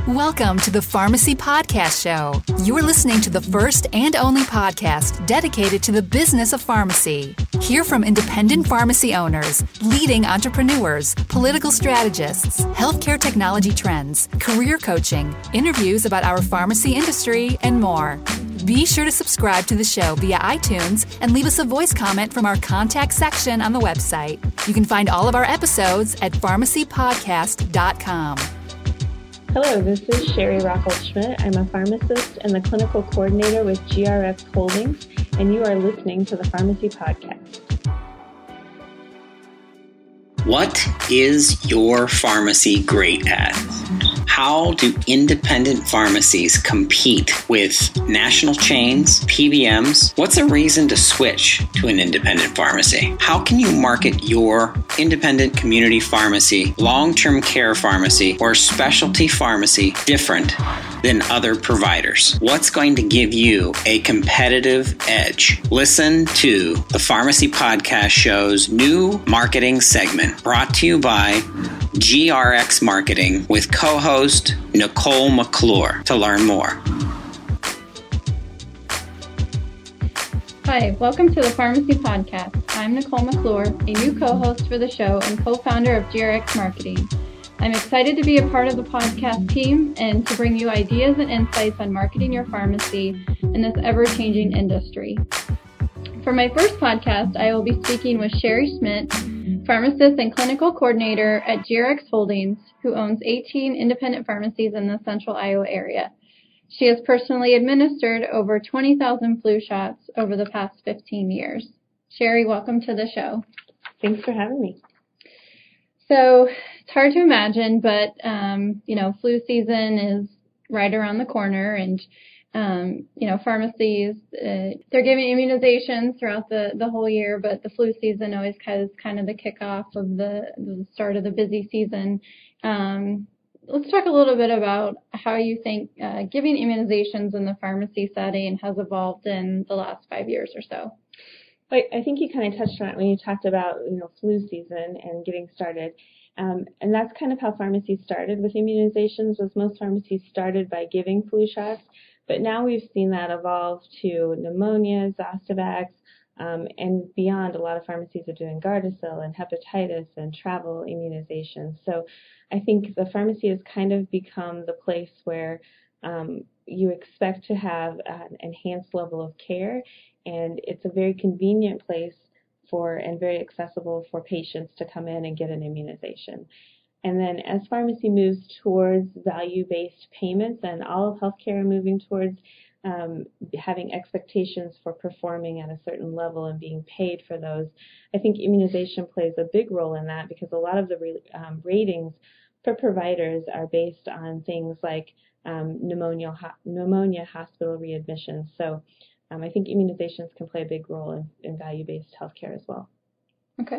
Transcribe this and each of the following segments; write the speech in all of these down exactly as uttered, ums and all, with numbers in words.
Welcome to the Pharmacy Podcast Show. You're listening to the first and only podcast dedicated to the business of pharmacy. Hear from independent pharmacy owners, leading entrepreneurs, political strategists, healthcare technology trends, career coaching, interviews about our pharmacy industry, and more. Be sure to subscribe to the show via iTunes and leave us a voice comment from our contact section on the website. You can find all of our episodes at pharmacy podcast dot com. Hello, this is Sherry Rockold-Schmidt. I'm a pharmacist and the clinical coordinator with G R X Holdings, and you are listening to the Pharmacy Podcast. What is your pharmacy great at? How do independent pharmacies compete with national chains, P B Ms? What's a reason to switch to an independent pharmacy? How can you market your independent community pharmacy, long-term care pharmacy, or specialty pharmacy different than other providers? What's going to give you a competitive edge? Listen to the Pharmacy Podcast Show's new marketing segment brought to you by G R X Marketing with co-host Nicole McClure to learn more. Hi, welcome to the Pharmacy Podcast. I'm Nicole McClure, a new co-host for the show and co-founder of G R X Marketing. I'm excited to be a part of the podcast team and to bring you ideas and insights on marketing your pharmacy in this ever-changing industry. For my first podcast, I will be speaking with Sherry Schmidt, pharmacist and clinical coordinator at G R X Holdings, who owns eighteen independent pharmacies in the central Iowa area. She has personally administered over twenty thousand flu shots over the past fifteen years. Sherry, welcome to the show. Thanks for having me. So it's hard to imagine, but, um, you know, flu season is right around the corner, and Um, you know, pharmacies, uh, they're giving immunizations throughout the, the whole year, but the flu season always has kind of the kickoff of the, the start of the busy season. Um, let's talk a little bit about how you think uh, giving immunizations in the pharmacy setting has evolved in the last five years or so. I, I think you kind of touched on it when you talked about, you know, flu season and getting started. Um, and that's kind of how pharmacies started with immunizations, was most pharmacies started by giving flu shots. But now we've seen that evolve to pneumonia, Zostavax, um, and beyond. A lot of pharmacies are doing Gardasil and hepatitis and travel immunizations. So I think the pharmacy has kind of become the place where um, you expect to have an enhanced level of care, and it's a very convenient place for and very accessible for patients to come in and get an immunization. And then as pharmacy moves towards value-based payments, and all of healthcare moving towards um, having expectations for performing at a certain level and being paid for those, I think immunization plays a big role in that, because a lot of the re- um, ratings for providers are based on things like um, pneumonia, ho- pneumonia hospital readmissions. So um, I think immunizations can play a big role in, in value-based healthcare as well. Okay.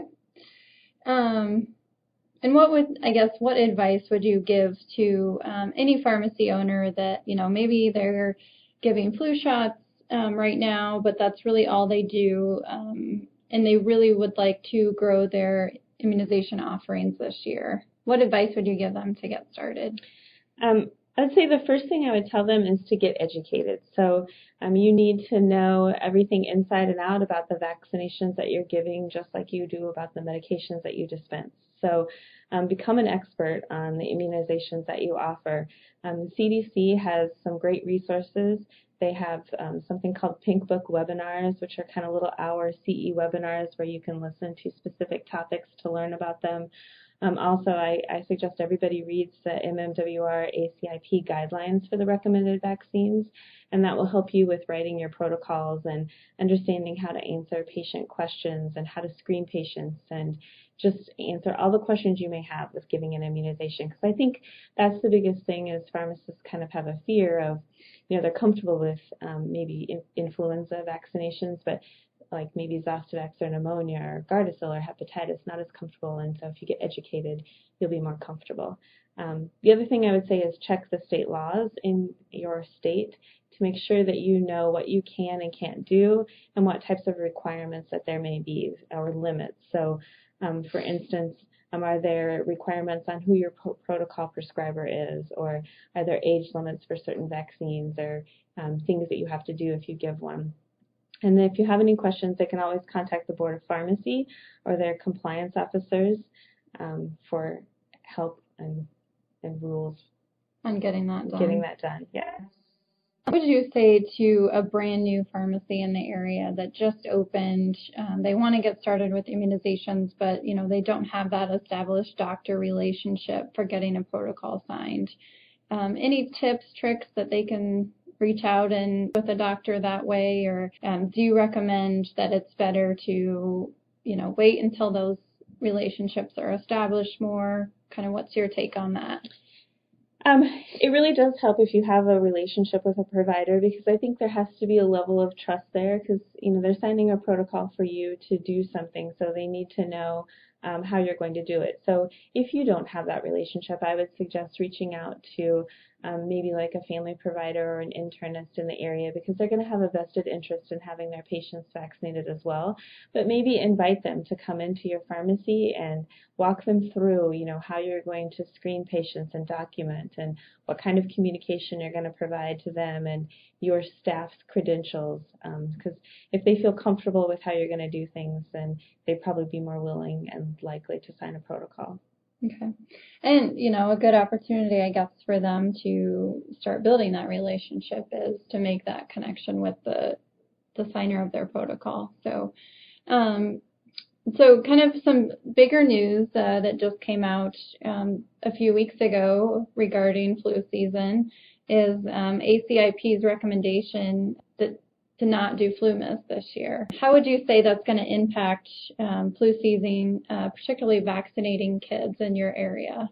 Um. And what would, I guess, what advice would you give to um, any pharmacy owner that, you know, maybe they're giving flu shots um, right now, but that's really all they do, um, and they really would like to grow their immunization offerings this year? What advice would you give them to get started? Um, I'd say the first thing I would tell them is to get educated. So um, you need to know everything inside and out about the vaccinations that you're giving, just like you do about the medications that you dispense. So um, become an expert on the immunizations that you offer. Um, the C D C has some great resources. They have um, something called Pink Book webinars, which are kind of little hour C E webinars where you can listen to specific topics to learn about them. Um, also, I, I suggest everybody reads the M M W R A C I P guidelines for the recommended vaccines, and that will help you with writing your protocols and understanding how to answer patient questions and how to screen patients and just answer all the questions you may have with giving an immunization. Because I think that's the biggest thing, is pharmacists kind of have a fear of, you know, they're comfortable with um, maybe in, influenza vaccinations, but like maybe Zostavax or pneumonia or Gardasil or hepatitis, not as comfortable. And so if you get educated, you'll be more comfortable. Um, the other thing I would say is check the state laws in your state to make sure that you know what you can and can't do and what types of requirements that there may be or limits. So, um, for instance, Um, are there requirements on who your pro- protocol prescriber is, or are there age limits for certain vaccines, or um, things that you have to do if you give one? And then if you have any questions, they can always contact the Board of Pharmacy or their compliance officers um, for help and, and rules on getting that done. Getting that done, yeah. What would you say to a brand new pharmacy in the area that just opened? Um, they want to get started with immunizations, but you know they don't have that established doctor relationship for getting a protocol signed. Um, any tips, tricks that they can reach out and with a doctor that way, or um, do you recommend that it's better to you know wait until those relationships are established more? Kind of what's your take on that? Um, it really does help if you have a relationship with a provider, because I think there has to be a level of trust there, because you know they're signing a protocol for you to do something, so they need to know um, how you're going to do it. So if you don't have that relationship, I would suggest reaching out to um, maybe like a family provider or an internist in the area, because they're going to have a vested interest in having their patients vaccinated as well. But maybe invite them to come into your pharmacy and walk them through, you know, how you're going to screen patients and document, and what kind of communication you're going to provide to them, and your staff's credentials. Because um, if they feel comfortable with how you're going to do things, then they'd probably be more willing and likely to sign a protocol. Okay. And, you know, a good opportunity, I guess, for them to start building that relationship is to make that connection with the the signer of their protocol. So, um, so kind of some bigger news uh, that just came out um, a few weeks ago regarding flu season is um, A C I P's recommendation that to not do FluMist this year. How would you say that's going to impact um, flu season, uh, particularly vaccinating kids in your area?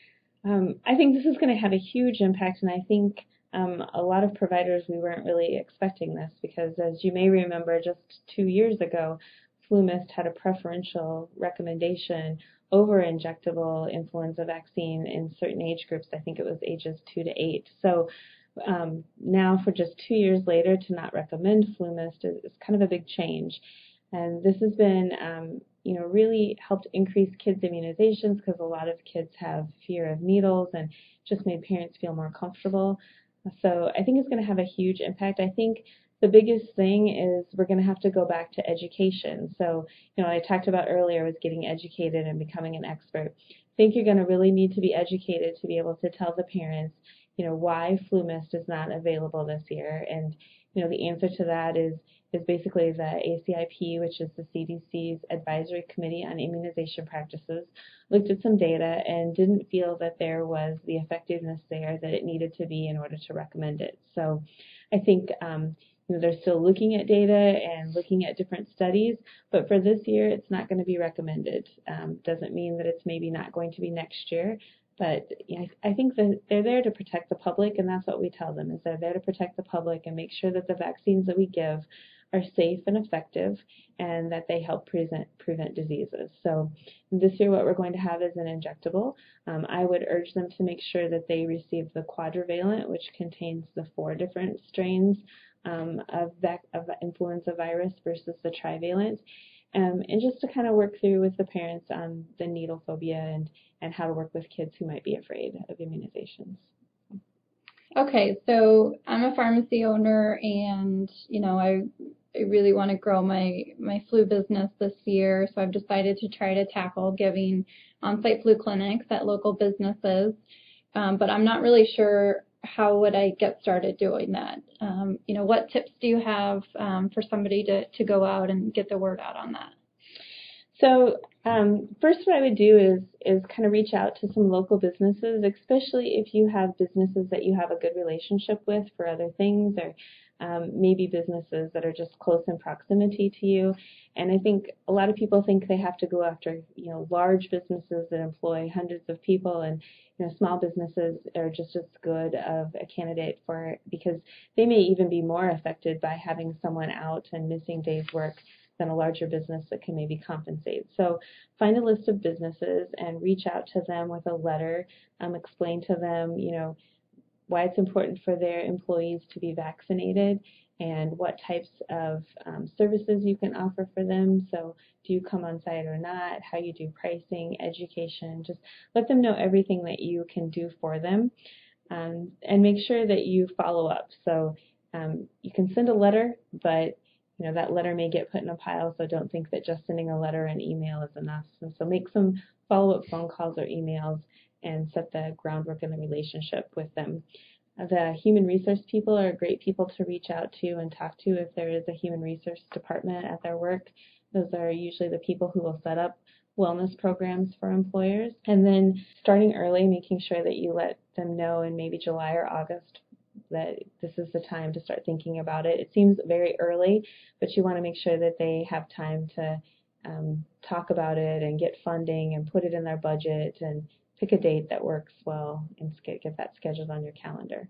Um, I think this is going to have a huge impact, and I think um, a lot of providers, we weren't really expecting this, because as you may remember, just two years ago, FluMist had a preferential recommendation over injectable influenza vaccine in certain age groups. I think it was ages two to eight. So um, now for just two years later to not recommend FluMist is, is kind of a big change. And this has been, um, you know, really helped increase kids' immunizations, because a lot of kids have fear of needles, and just made parents feel more comfortable. So I think it's going to have a huge impact. I think the biggest thing is we're going to have to go back to education. So, you know, I talked about earlier was getting educated and becoming an expert. I think you're going to really need to be educated to be able to tell the parents, you know, why FluMist is not available this year. And, you know, the answer to that is is basically the A C I P, which is the C D C's Advisory Committee on Immunization Practices, looked at some data and didn't feel that there was the effectiveness there that it needed to be in order to recommend it. So I think um, you know, they're still looking at data and looking at different studies, but for this year, it's not going to be recommended. Um, doesn't mean that it's maybe not going to be next year, but you know, I think that they're there to protect the public, and that's what we tell them, is they're there to protect the public and make sure that the vaccines that we give are safe and effective, and that they help prevent prevent diseases. So this year what we're going to have is an injectable. Um, I would urge them to make sure that they receive the quadrivalent, which contains the four different strains um, of, vac- of influenza virus versus the trivalent, um, and just to kind of work through with the parents on the needle phobia and, and how to work with kids who might be afraid of immunizations. Okay, so I'm a pharmacy owner, and you know I, I really want to grow my, my flu business this year, so I've decided to try to tackle giving on-site flu clinics at local businesses, um, but I'm not really sure how would I get started doing that. Um, you know, what tips do you have um, for somebody to, to go out and get the word out on that? So um, first what I would do is is kind of reach out to some local businesses, especially if you have businesses that you have a good relationship with for other things, or um, maybe businesses that are just close in proximity to you. And I think a lot of people think they have to go after, you know, large businesses that employ hundreds of people, and you know, small businesses are just as good of a candidate for, because they may even be more affected by having someone out and missing days work than a larger business that can maybe compensate. So find a list of businesses and reach out to them with a letter, um, explain to them, you know, why it's important for their employees to be vaccinated, and what types of um, services you can offer for them. So do you come on site or not, how you do pricing, education, just let them know everything that you can do for them, um, and make sure that you follow up. So um, you can send a letter, but you know that letter may get put in a pile, so don't think that just sending a letter and email is enough. So, so make some follow-up phone calls or emails and set the groundwork in the relationship with them. The human resource people are great people to reach out to and talk to if there is a human resource department at their work. Those are usually the people who will set up wellness programs for employers. And then starting early, making sure that you let them know in maybe July or August that this is the time to start thinking about it. It seems very early, but you want to make sure that they have time to um, talk about it and get funding and put it in their budget and pick a date that works well and get that scheduled on your calendar.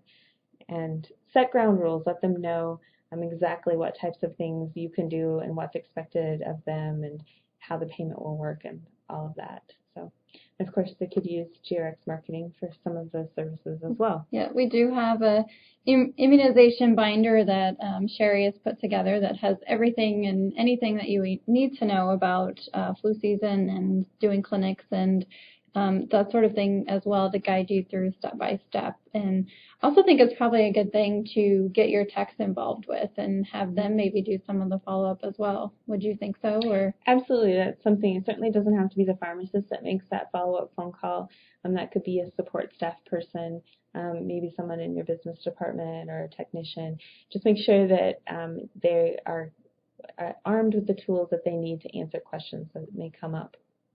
And set ground rules. Let them know um, exactly what types of things you can do and what's expected of them and how the payment will work and all of that. So, of course, they could use G R X marketing for some of those services as well. Yeah, we do have a im- immunization binder that um, Sherry has put together that has everything and anything that you need to know about uh, flu season and doing clinics and Um, that sort of thing as well to guide you through step by step. And I also think it's probably a good thing to get your techs involved with and have them maybe do some of the follow-up as well. Would you think so? Or Absolutely. That's something. It certainly doesn't have to be the pharmacist that makes that follow-up phone call. Um, that could be a support staff person, um, maybe someone in your business department or a technician. Just make sure that um, they are, are armed with the tools that they need to answer questions that may come up.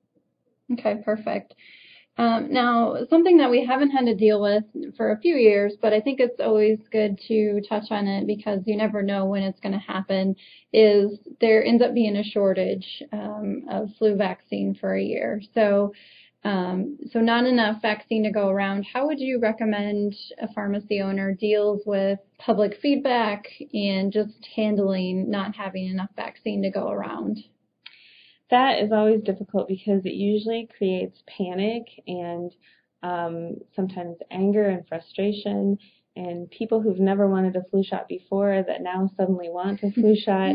Okay, perfect. Um, now, something that we haven't had to deal with for a few years, but I think it's always good to touch on it because you never know when it's going to happen, is there ends up being a shortage um, of flu vaccine for a year. So, um, so not enough vaccine to go around. How would you recommend a pharmacy owner deals with public feedback and just handling not having enough vaccine to go around? That is always difficult because it usually creates panic and um, sometimes anger and frustration, and people who've never wanted a flu shot before that now suddenly want a flu shot.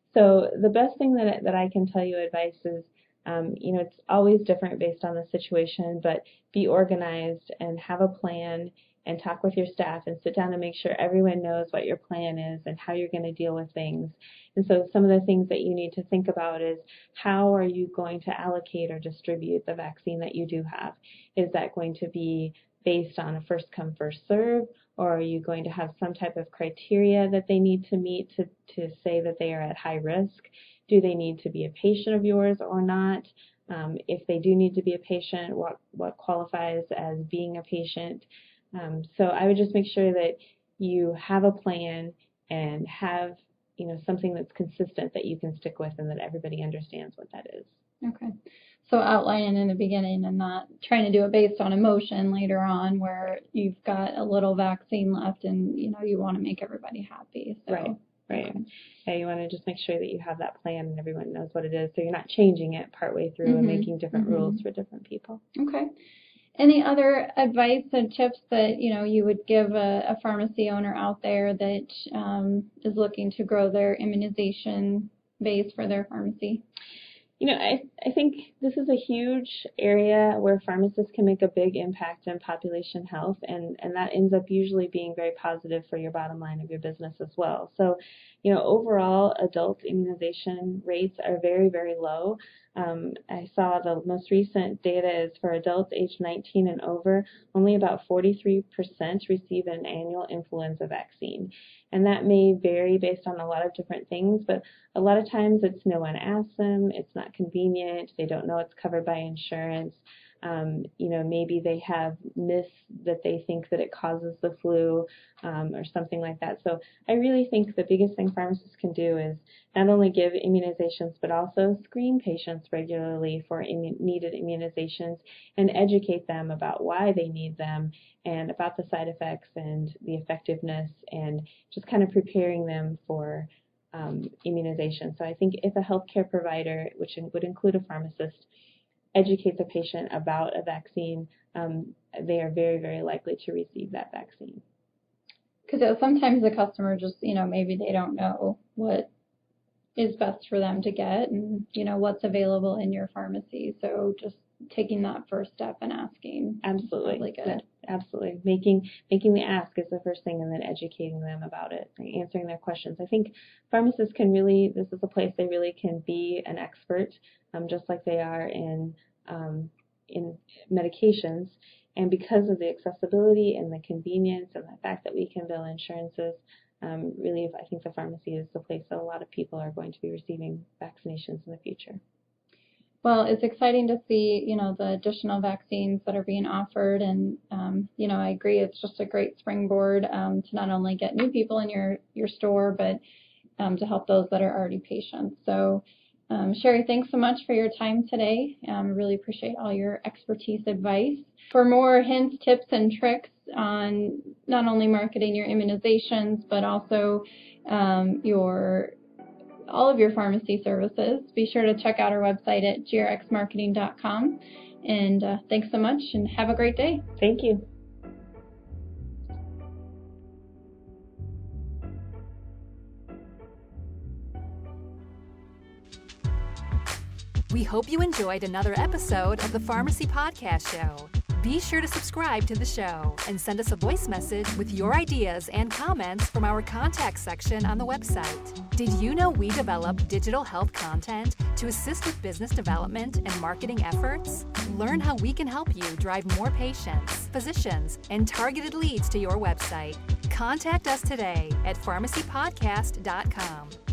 So the best thing that that I can tell you advice is, um, you know, it's always different based on the situation, but be organized and have a plan and talk with your staff and sit down and make sure everyone knows what your plan is and how you're going to deal with things. And so some of the things that you need to think about is how are you going to allocate or distribute the vaccine that you do have? Is that going to be based on a first come, first serve, or are you going to have some type of criteria that they need to meet to, to say that they are at high risk? Do they need to be a patient of yours or not? Um, if they do need to be a patient, what, what qualifies as being a patient? Um, so I would just make sure that you have a plan and have, you know, something that's consistent that you can stick with and that everybody understands what that is. Okay. So outlining in the beginning and not trying to do it based on emotion later on where you've got a little vaccine left and, you know, you want to make everybody happy. So. Right. Right. Okay. Yeah, you want to just make sure that you have that plan and everyone knows what it is so you're not changing it partway through Mm-hmm. and making different Mm-hmm. rules for different people. Okay. Any other advice and tips that, you know, you would give a, a pharmacy owner out there that um, is looking to grow their immunization base for their pharmacy? You know, I, I think this is a huge area where pharmacists can make a big impact on population health, and, and that ends up usually being very positive for your bottom line of your business as well. So, you know, overall, adult immunization rates are very, very low. Um, I saw the most recent data is for adults aged nineteen and over, only about forty-three percent receive an annual influenza vaccine. And that may vary based on a lot of different things, but a lot of times it's no one asks them, it's not convenient, they don't know it's covered by insurance. Um, you know, maybe they have myths that they think that it causes the flu um, or something like that. So I really think the biggest thing pharmacists can do is not only give immunizations, but also screen patients regularly for immu- needed immunizations and educate them about why they need them and about the side effects and the effectiveness and just kind of preparing them for um, immunization. So I think if a healthcare provider, which would include a pharmacist, educate the patient about a vaccine, um, they are very, very likely to receive that vaccine. Because sometimes the customer just, you know, maybe they don't know what is best for them to get and, you know, what's available in your pharmacy. So just taking that first step and asking. Absolutely. Really good. Yeah, absolutely. Making making the ask is the first thing, and then educating them about it, like answering their questions. I think pharmacists can really, this is a place they really can be an expert, um, just like they are in um, in medications. And because of the accessibility and the convenience and the fact that we can bill insurances, um, really, I think the pharmacy is the place that a lot of people are going to be receiving vaccinations in the future. Well, it's exciting to see, you know, the additional vaccines that are being offered. And, um, you know, I agree, it's just a great springboard um, to not only get new people in your, your store, but um, to help those that are already patients. So, um, Sherry, thanks so much for your time today. Um, really appreciate all your expertise advice. For more hints, tips, and tricks on not only marketing your immunizations, but also um, your all of your pharmacy services, be sure to check out our website at g r x marketing dot com. And uh, thanks so much, and have a great day. Thank you. We hope you enjoyed another episode of the Pharmacy Podcast Show. Be sure to subscribe to the show and send us a voice message with your ideas and comments from our contact section on the website. Did you know we develop digital health content to assist with business development and marketing efforts? Learn how we can help you drive more patients, physicians, and targeted leads to your website. Contact us today at pharmacy podcast dot com.